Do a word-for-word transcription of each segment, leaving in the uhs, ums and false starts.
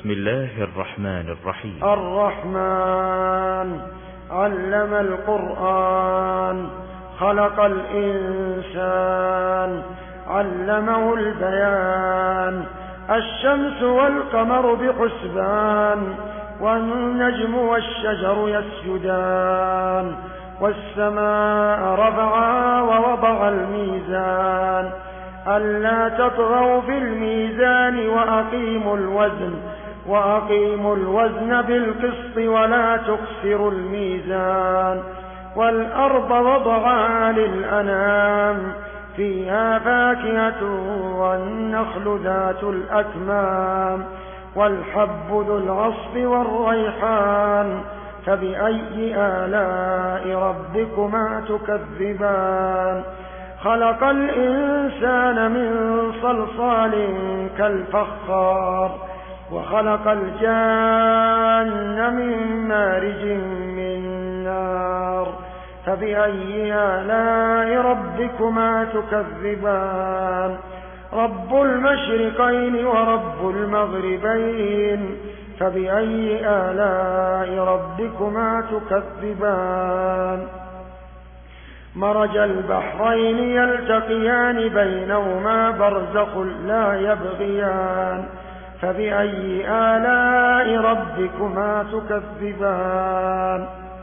بسم الله الرحمن الرحيم. الرحمن علم القرآن، خلق الإنسان، علمه البيان. الشمس والقمر بحسبان، والنجم والشجر يسجدان. والسماء رفعها ووضع الميزان، ألا تطغوا في الميزان وأقيموا الوزن وأقيموا الوزن بالقسط ولا تخسروا الميزان. والأرض وضعها للأنام، فيها فاكهة والنخل ذات الأكمام، والحب ذو العصف والريحان. فبأي آلاء ربكما تكذبان؟ خلق الإنسان من صلصال كالفخار، وخلق الجان من مارج من نار. فبأي آلاء ربكما تكذبان؟ رب المشرقين ورب المغربين، فبأي آلاء ربكما تكذبان؟ مرج البحرين يلتقيان، بينهما برزخ لا يبغيان. فبأي آلاء ربكما تكذبان؟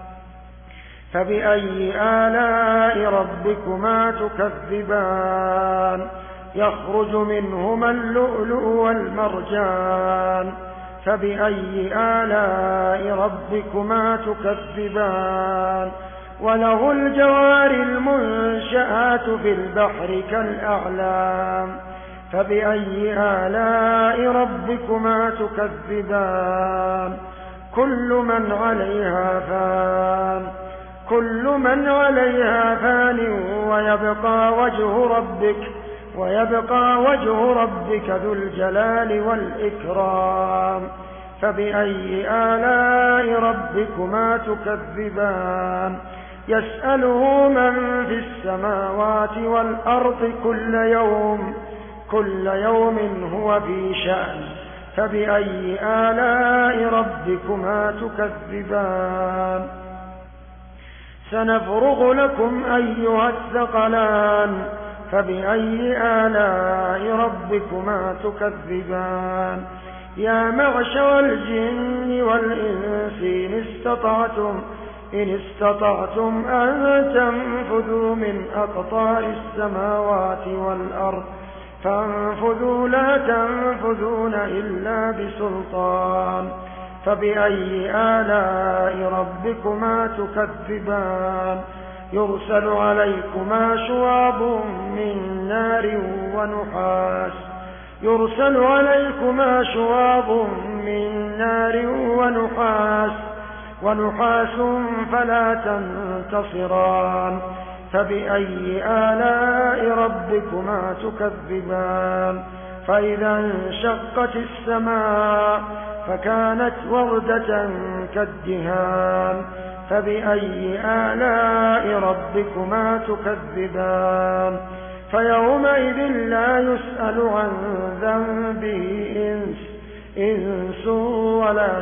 فبأي آلاء ربكما تكذبان؟ يخرج منهما اللؤلؤ والمرجان. فبأي آلاء ربكما تكذبان؟ وله الجوار المنشآت في البحر كالأعلام. فبأي آلاء ربكما تكذبان؟ كل من عليها فان، كل من عليها فان، ويبقى وجه ربك ويبقى وجه ربك ذو الجلال والإكرام. فبأي آلاء ربكما تكذبان؟ يسأله من في السماوات والأرض كل يوم كل يوم هو في شأن. فبأي آلاء ربكما تكذبان؟ سنفرغ لكم أيها الثقلان. فبأي آلاء ربكما تكذبان؟ يا معشر الجن والإنس إن استطعتم إن استطعتم أن تنفذوا من أقطار السماوات والأرض فانفذوا لا تنفذون إلا بسلطان. فبأي آلاء ربكما تكذبان؟ يرسل عليكما شواظ من نار ونحاس يرسل عليكما شواظ من نار ونحاس ونحاس فلا تنتصران. فبأي آلاء ربكما تكذبان؟ فإذا انشقت السماء فكانت وردة كالدهان. فبأي آلاء ربكما تكذبان؟ فيومئذ لا يسأل عن ذنبه إنس إنس ولا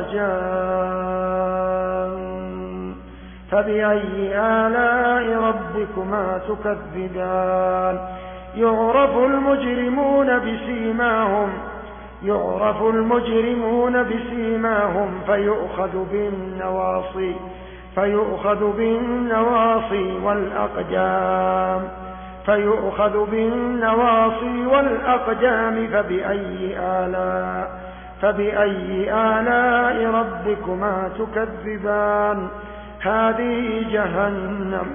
جان. فبأي آلاء ربكما تكذبان؟ يعرف المجرمون بسيماهم يعرف المجرمون بسيماهم فيؤخذ بالنواصي فيؤخذ بالنواصي والأقدام فيؤخذ بالنواصي والأقدام. فبأي آلاء فبأي آلاء ربكما تكذبان؟ هذه جهنم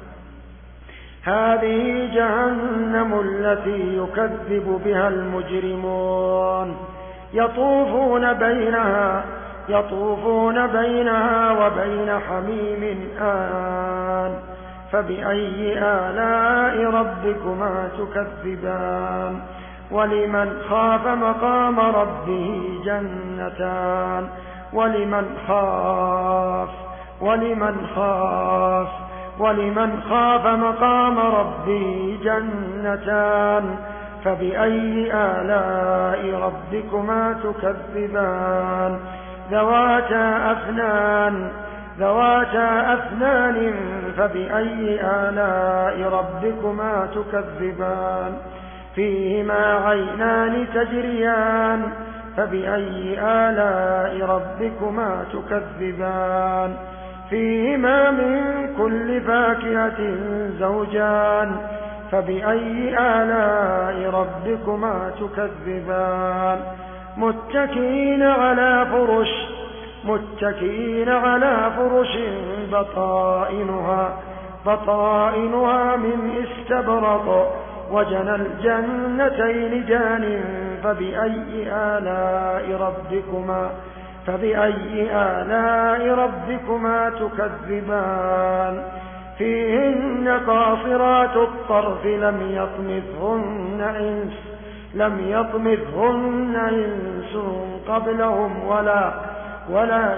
هذه جهنم التي يكذب بها المجرمون. يطوفون بينها يطوفون بينها وبين حميم آن. فبأي آلاء ربكما تكذبان؟ ولمن خاف مقام ربه جنتان ولمن خاف ولمن خاف ولمن خاف مقام ربه جنتان. فبأي آلاء ربكما تكذبان ذواتا أفنان ذواتا أفنان فبأي آلاء ربكما تكذبان فيهما عينان تجريان فبأي آلاء ربكما تكذبان فيهما من كل فاكهة زوجان فبأي آلاء ربكما تكذبان متكئين على فرش متكئين على فرش بطائنها بطائنها من استبرق وجنى الجنتين دان فبأي آلاء ربكما فبأي آلاء ربكما تكذبان فيهن قاصرات الطرف لم يطمثهن إنس لم يطمثهن إنس قبلهم ولا ولا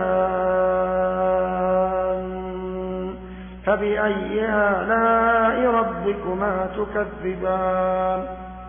جان فبأي آلاء ربكما تكذبان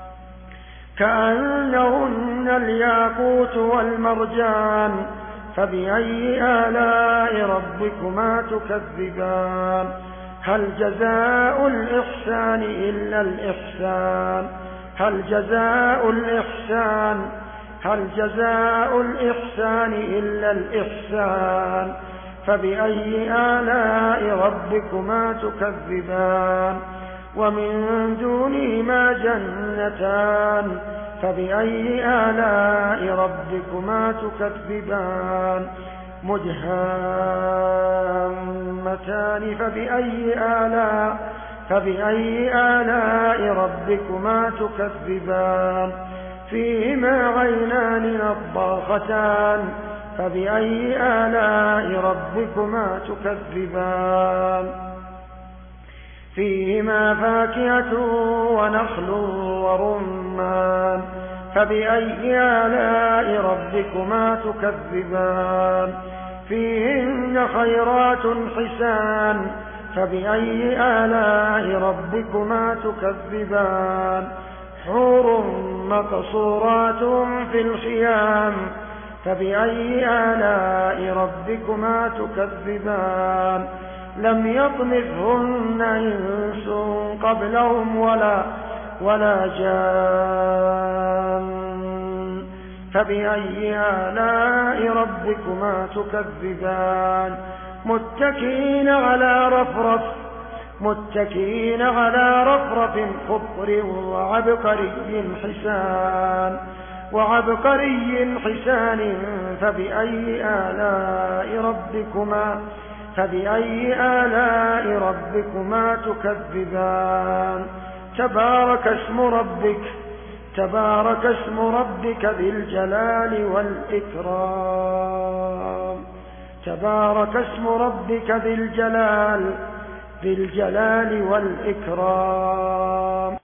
كأنهن الياقوت والمرجان فبأي آلاء ربكما تكذبان هل جزاء الإحسان إلا الإحسان هل جزاء الإحسان هل جزاء الإحسان إلا الإحسان فبأي آلاء ربكما تكذبان ومن دونهما جنتان فبأي آلاء ربكما تكذبان مدهامتان فبأي آلاء فبأي آلاء ربكما تكذبان فيهما عينان نضاختان فبأي آلاء ربكما تكذبان فيهما فاكهة ونخل ورمان فبأي آلاء ربكما تكذبان فيهن خيرات حسان فبأي آلاء ربكما تكذبان حور مقصورات في الخيام فبأي آلاء ربكما تكذبان لم يطمثهن إنس قبلهم ولا ولا جان فبأي آلاء ربكما تكذبان متكئين على رفرف متكئين على رفرف خضر وعبقري حسان وعبقري حسان فبأي آلاء ربكما فبأي آلاء ربكما تكذبان تبارك اسم ربك تبارك اسم ربك ذي الجلال والإكرام تبارك اسم ربك ذي الجلال ذي الجلال والإكرام